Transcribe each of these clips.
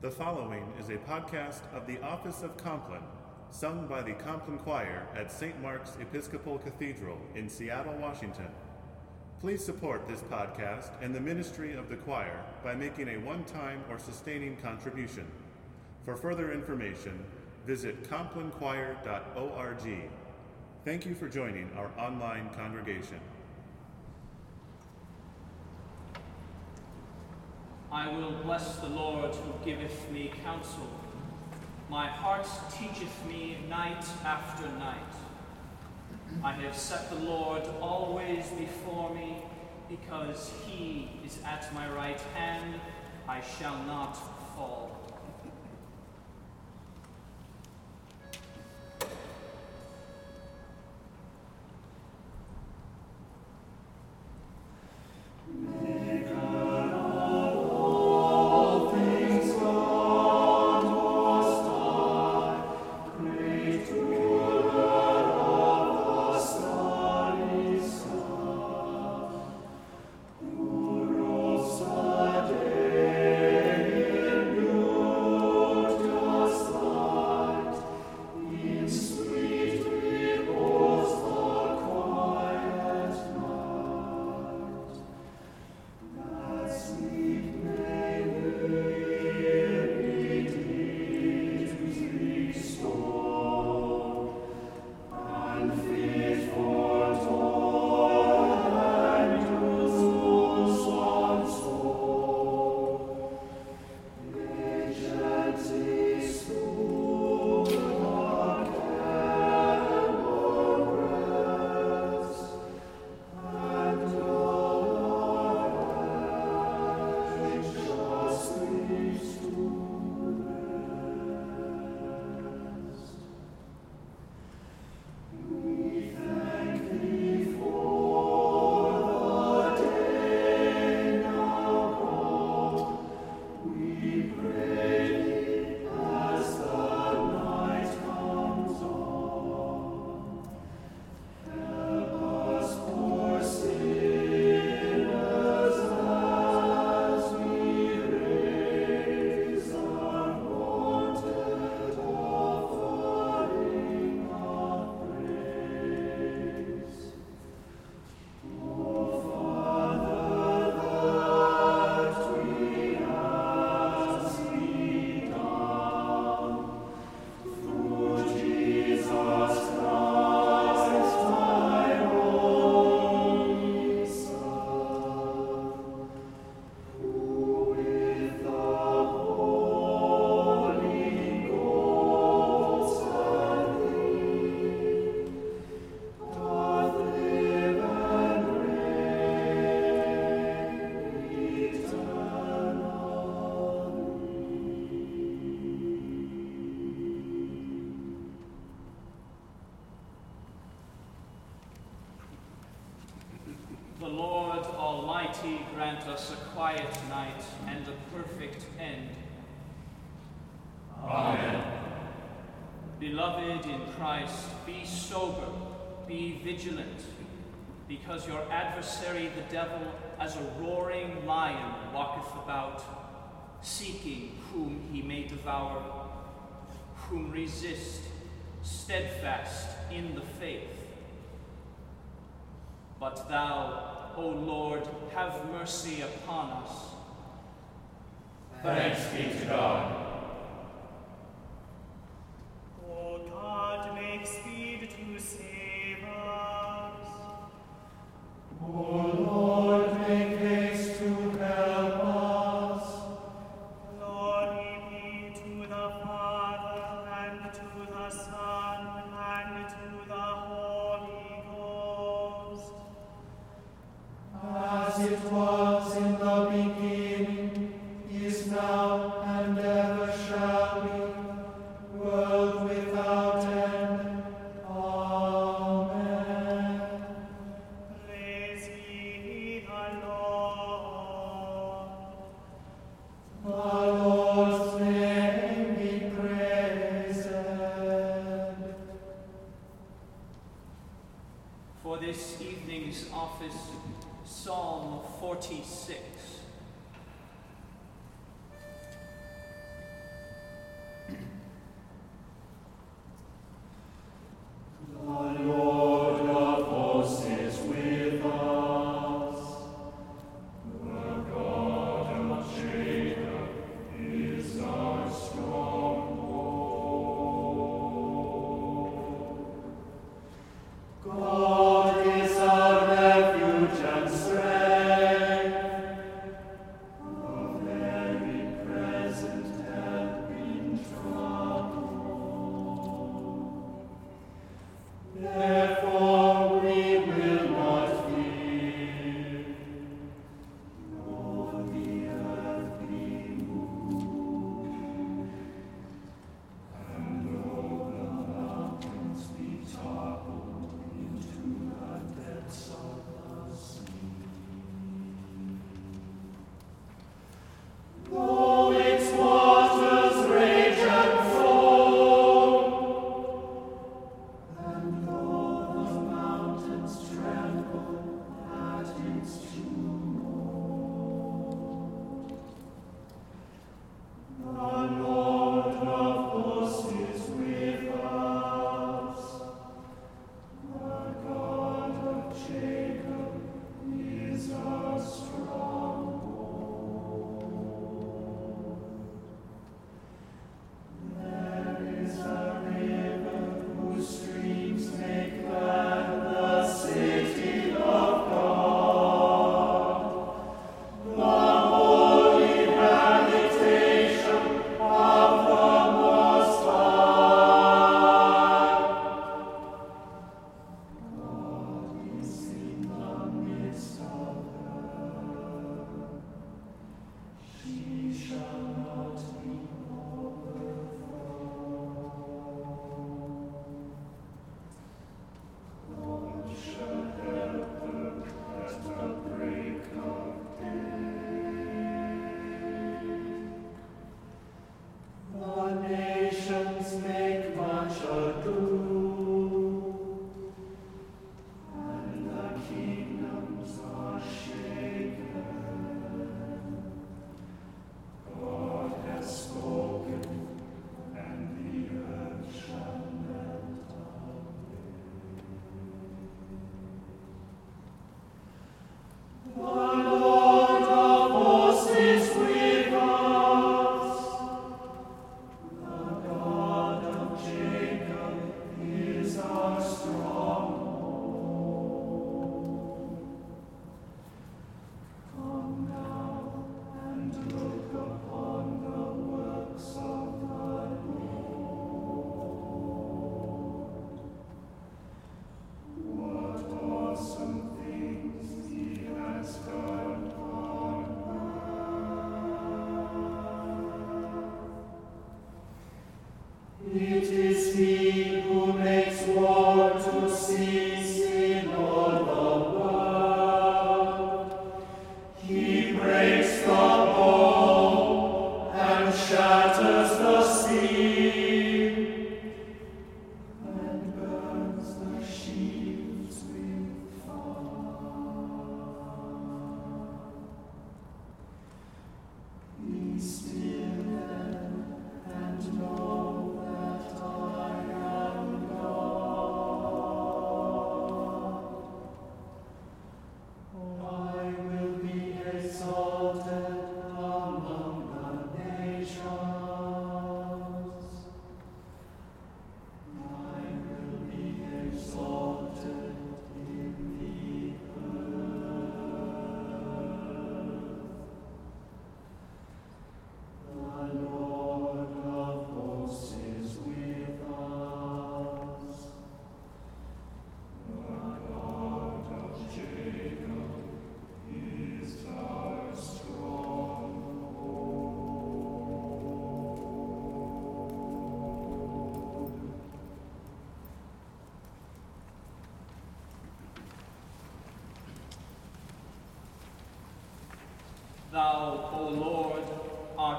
The following is a podcast of the Office of Compline, sung by the Compline Choir at St. Mark's Episcopal Cathedral in Seattle, Washington. Please support this podcast and the ministry of the choir by making a one-time or sustaining contribution. For further information, visit complinechoir.org. Thank you for joining our online congregation. I will bless the Lord who giveth me counsel. My heart teacheth me night after night. I have set the Lord always before me, because he is at my right hand, I shall not fall. The Lord Almighty grant us a quiet night and a perfect end. Amen. Beloved in Christ, be sober, be vigilant, because your adversary the devil, as a roaring lion, walketh about, seeking whom he may devour, whom resist, steadfast in the faith. But thou, O Lord, have mercy upon us. Thanks be to God. O God, make speed to save us. O Lord, make haste to help us. Glory be to the Father, and to the Son, and to the Holy Ghost. As it was in the beginning, is now, and ever shall be, world without end. Amen. Praise ye the Lord. The Lord's name be praised. For this evening's office, Psalm 46.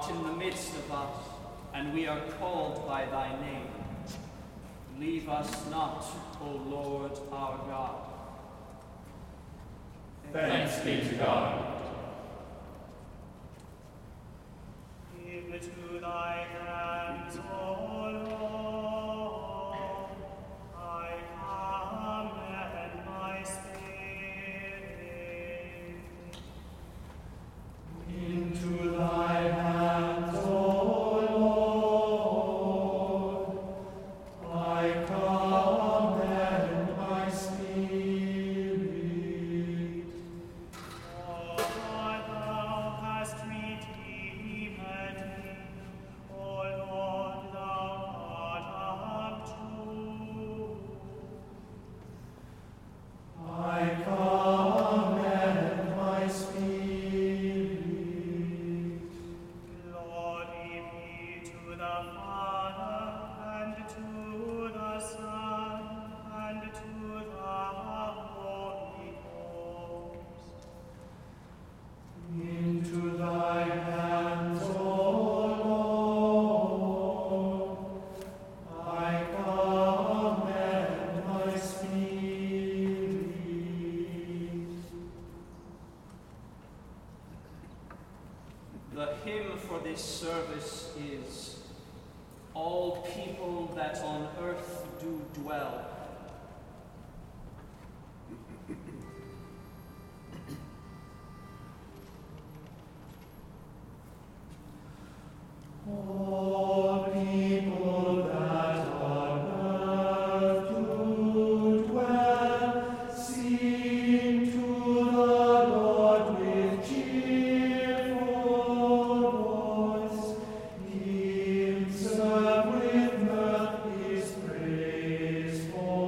art in the midst of us, and we are called by thy name. Leave us not, O Lord our God. Thanks be to God. Give to thy hands, O Lord, I commend my spirit. Into thy hands, O Lord, I commend my spirit. For thou hast redeemed me, O Lord, thou art of truth. I commend my spirit. Glory be to the Father, and to the Son, and to the Holy Ghost. Into thy hands, O Lord, I commend my spirit. The hymn for this service is All People That on Earth Do Dwell. All people that on earth do dwell, sing to the Lord with cheerful voice. Him serve with mirth, His praise for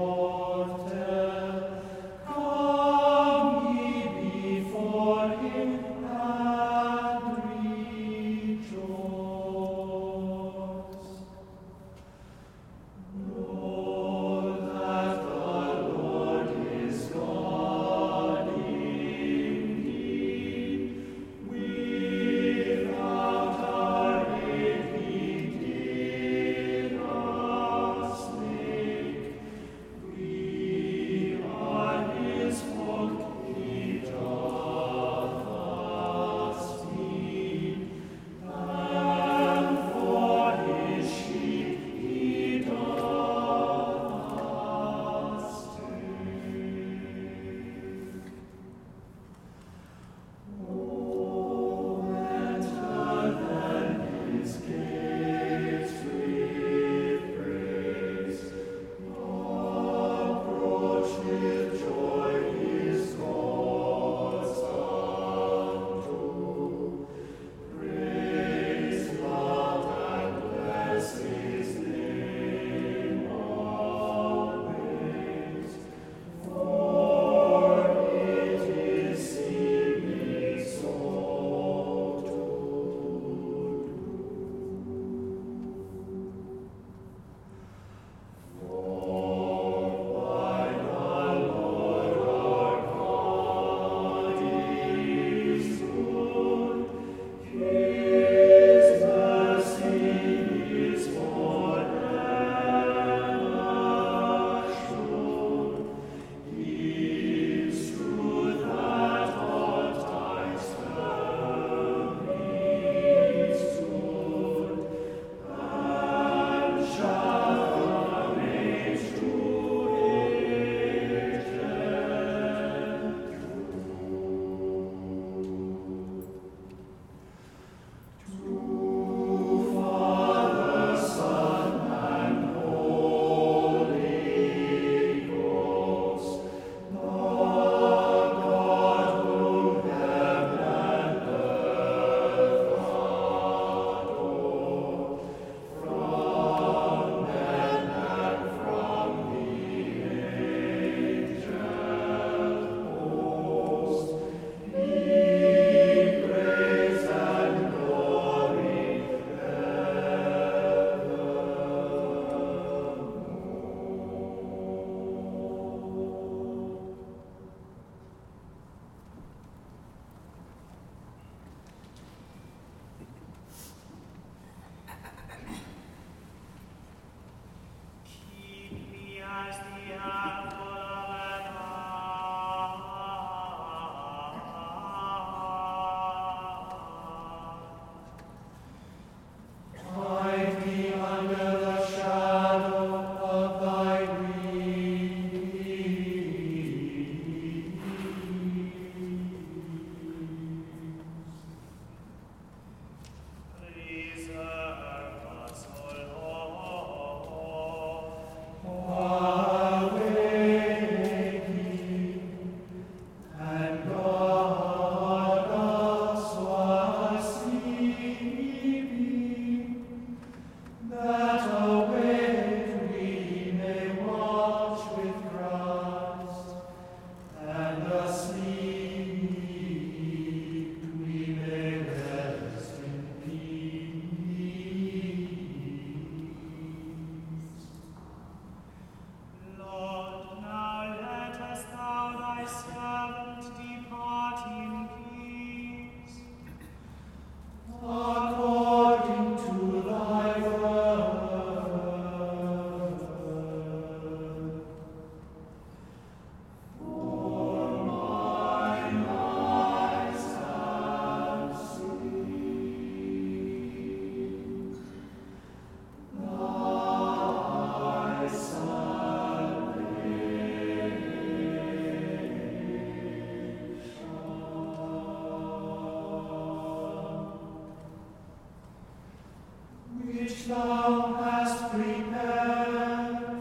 which thou hast prepared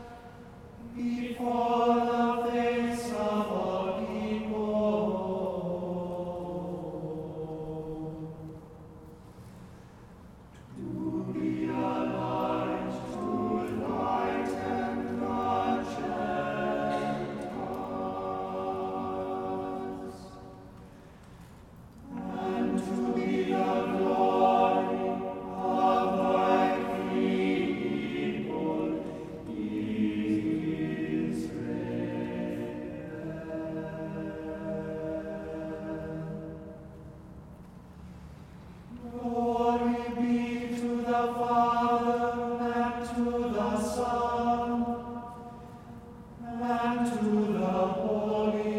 before the face of all people. To be a light to lighten the Gentiles, and to be the glory of thy people Israel. Glory be to the Father, and to the Son, and to the Holy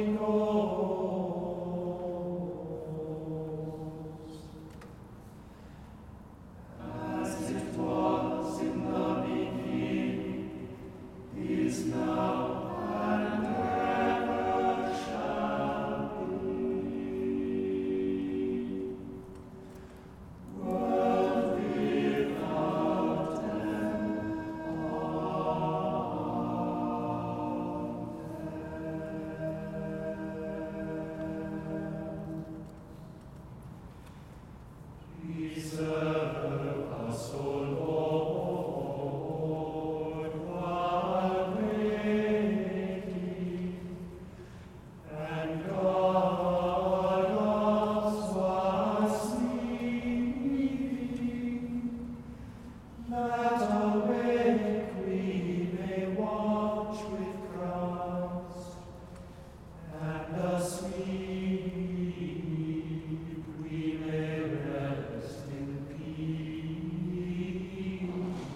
Ghost, as it was in the beginning, is now, and ever shall be, world without end. Preserve us, O Lord, while waiting, and guard us while sleeping, that awake we may watch with Christ, and asleep we may rest in peace.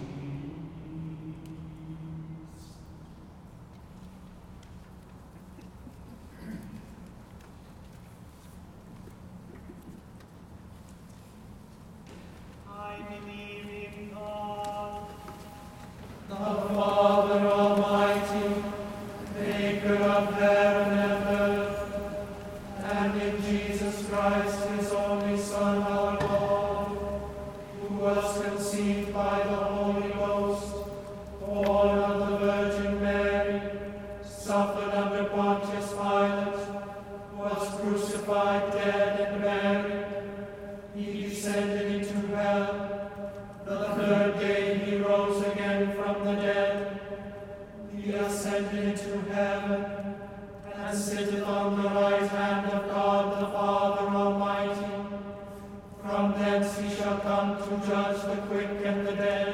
I believe in God, The Father Almighty, maker of heaven and earth, and in Jesus Christ, his only Son, our Lord, who was conceived by the Holy Ghost, born of the Virgin Mary, suffered under Pontius Pilate, was crucified, dead, and buried. He descended into hell. The third day he rose again from the dead. He ascended into heaven, and sitteth on the right hand of God the Father Almighty. From thence he shall come to judge the quick and the dead.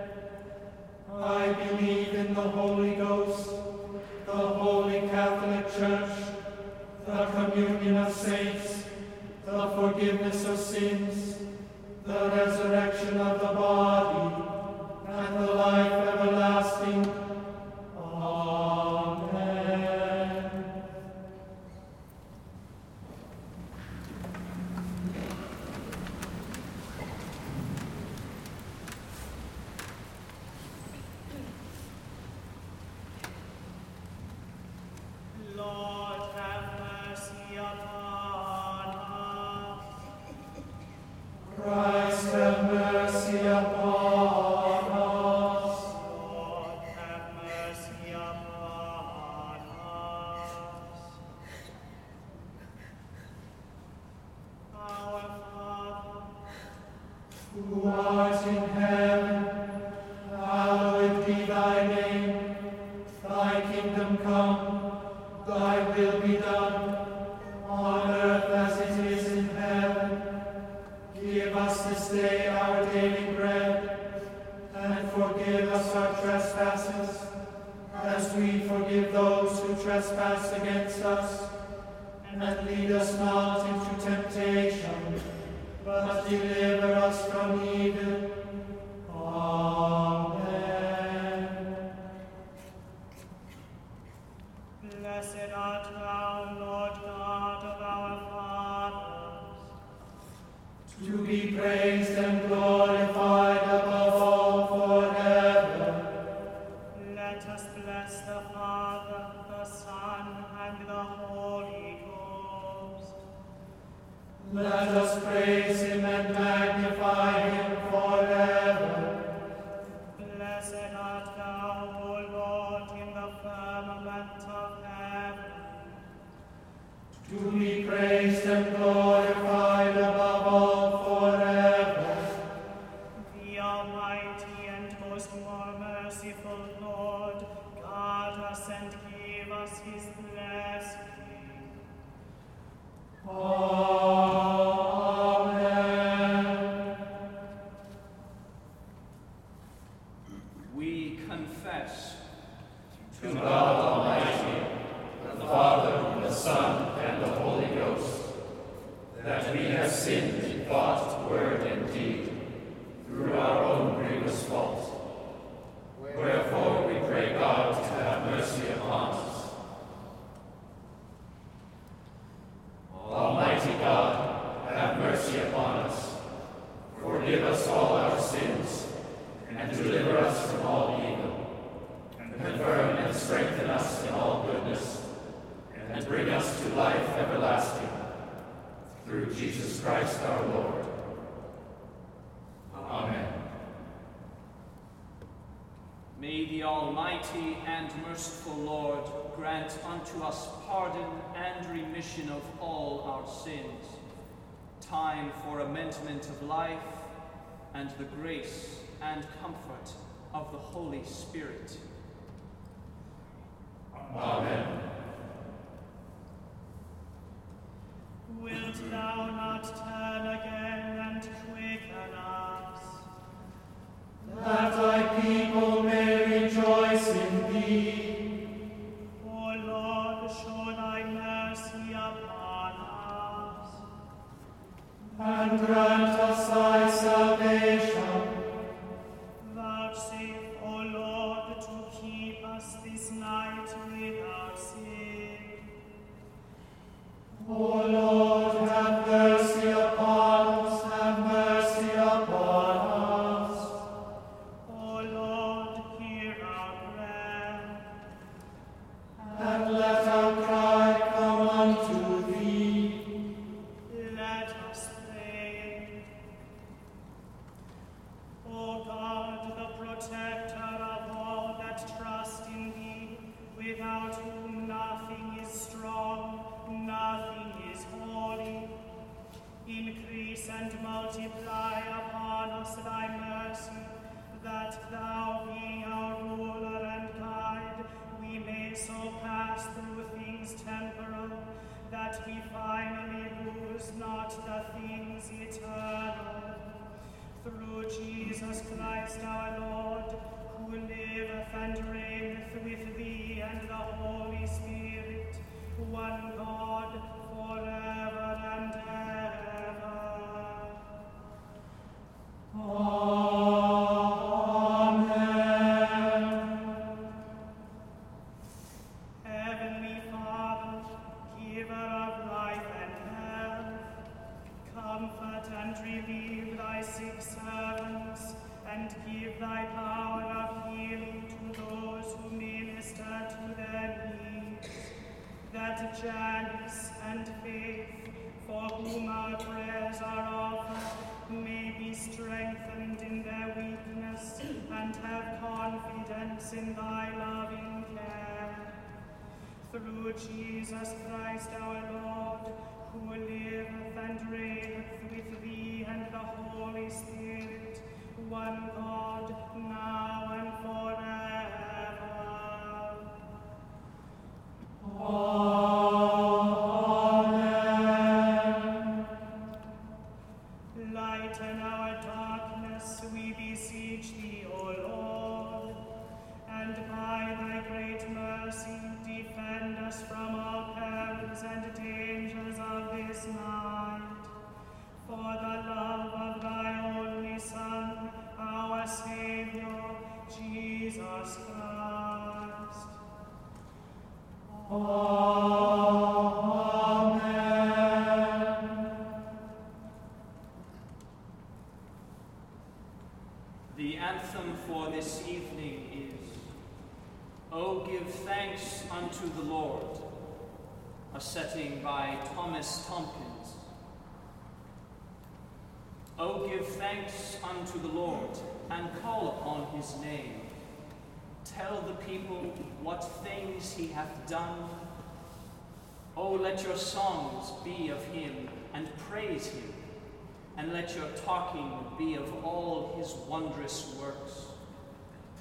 I believe in the Holy Ghost, the Holy Catholic Church, the communion of saints, the forgiveness of sins, the resurrection of the body, and the life everlasting. Amen. Lord, have mercy upon us. Christ, have mercy upon us. Lord, have mercy upon us. Our Father, Who art in heaven, hallowed be thy name. Thy kingdom come, thy will be done, on earth as it is in heaven. Give us this day our daily bread, and forgive us our trespasses, as we forgive those who trespass against us. And lead us not into temptation, but deliver us from evil. Amen. blessed art thou, Lord God of our fathers, To be praised and glorified above all forever. let us bless the Father, the Son, and the Holy Ghost. Let us praise him and magnify him forever. who are merciful, Lord, guard us and give us his blessing. Amen. We confess To God Almighty, the Father, the Son, and the Holy Ghost, that we have sinned in thought, word, and deed, through our own grievous fault. Wherefore we pray God to have mercy upon us. Almighty God, have mercy upon us. Forgive us all our sins, and deliver us from all evil. Confirm and strengthen us in all goodness, and bring us to life everlasting. Through Jesus Christ our Lord. Amen. May the Almighty and merciful Lord grant unto us pardon and remission of all our sins, time for amendment of life, and the grace and comfort of the Holy Spirit. Amen. Wilt thou not turn again and quicken us? That thy people may rejoice in thee. O Lord, show thy mercy upon us. And grant us thy salvation. Vouchsafe, O Lord, to keep us this night without sin. O Lord, have mercy upon us, have mercy upon us. O Lord, hear our prayer. And let our cry come unto thee. Let us pray. O God, the protector of all that trust in thee, without whom nothing is strong, nothing is holy, increase and multiply upon us thy mercy, that thou, being our ruler and guide, we may so pass through things temporal, that we finally lose not the things eternal. Through Jesus Christ our Lord, who liveth and reigneth with thee and the Holy Spirit, one God, forever and ever. Amen. Heavenly Father, giver of life and health, comfort and relieve thy sick servants, and give thy power of healing to those who minister to their needs, that Janice and Faith, for whom our prayers are offered, may be strengthened in their weakness and have confidence in thy loving care. Through Jesus Christ our Lord, who liveth and reigneth with thee and the Holy Spirit, one God, now and forever. Amen. Lighten our darkness, we beseech thee, O Lord, and by thy great mercy defend us from all perils and dangers of this night. For the love of thy only Son, our Savior, Jesus Christ. Amen. The anthem for this evening is, O give thanks unto the Lord, a setting by Thomas Tompkins. O give thanks unto the Lord, and call upon his name. Tell the people what things he hath done. O let your songs be of him, and praise him, and let your talking be of all his wondrous works.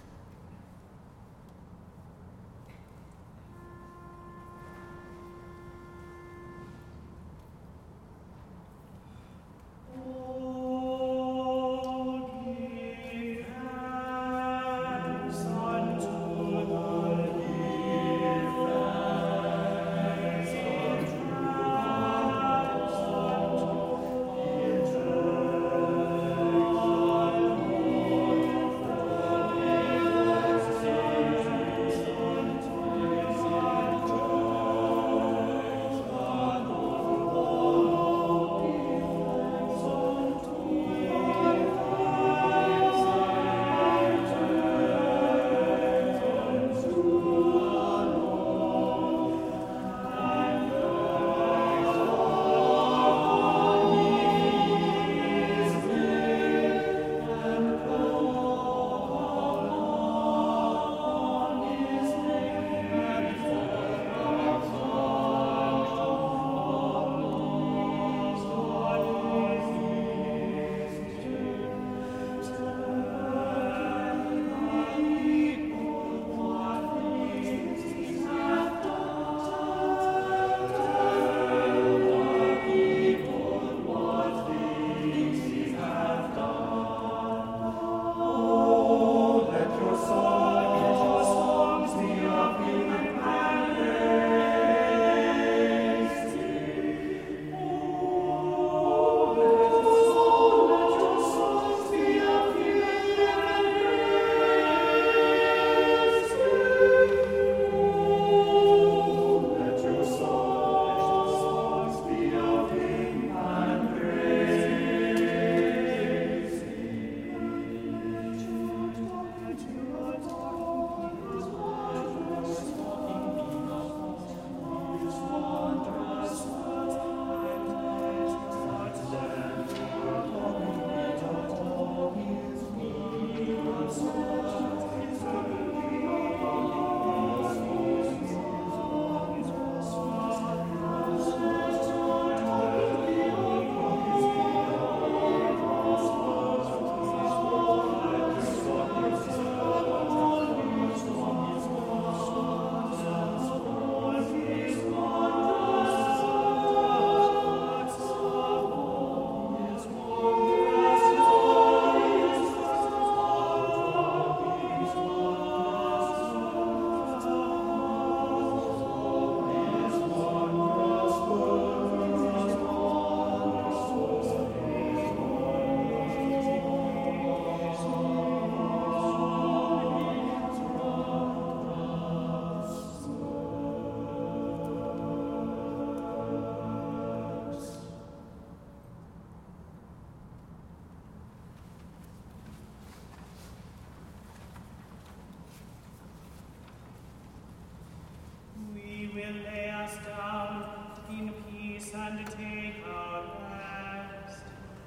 will lay us down in peace and take our rest.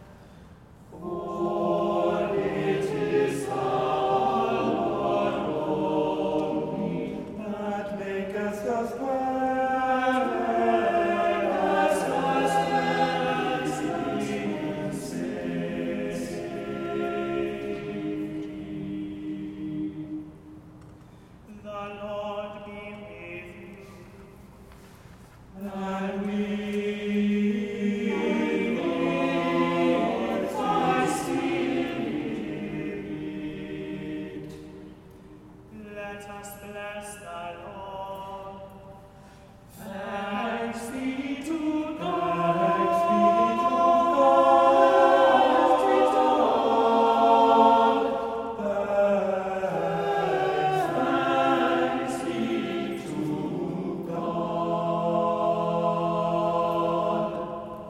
For it is thou, Lord, only, that makest us glad, makest us glad in safety. The Lord be with you. And with thy spirit. Let us bless the Lord. Thanks be to God. Thanks be to God. Thanks be to God.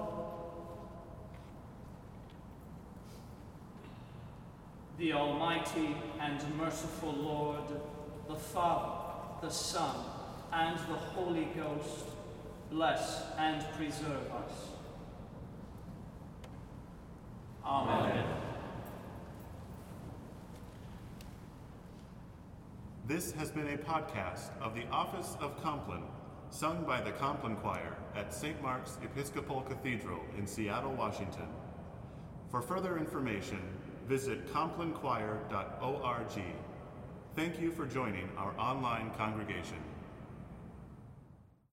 The Almighty and merciful Lord, the Father, the Son, and the Holy Ghost, bless and preserve us. Amen. This has been a podcast of the Office of Compline, sung by the Compline Choir at St. Mark's Episcopal Cathedral in Seattle, Washington. For further information, visit complinechoir.org. Thank you for joining our online congregation.